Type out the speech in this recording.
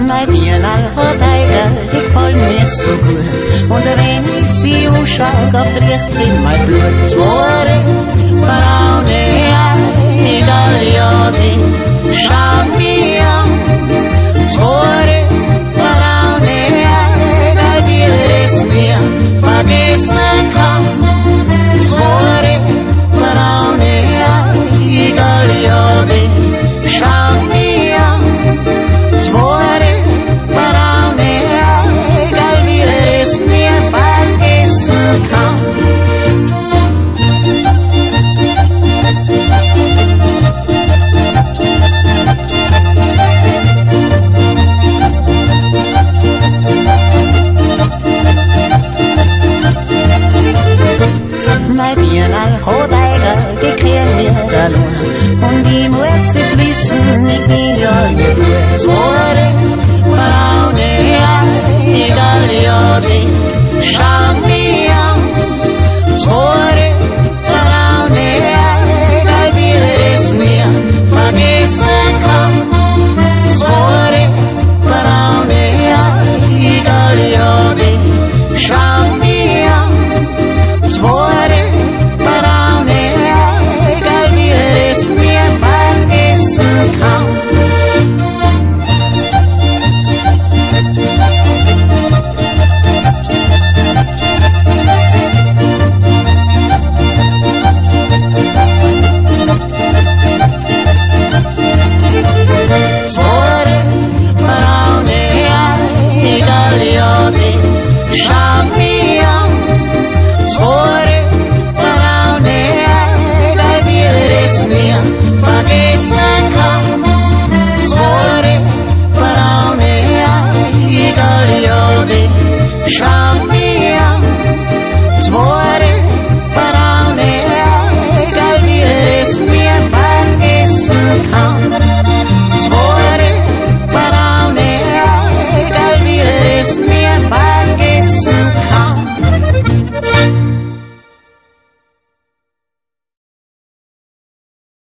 bei dir in all dein Geld, ich voll mir so gut. Und wenn ich sie umschau, auf 13 mein Blut, 2 Frauen, egal, ja, die schau mir an, 2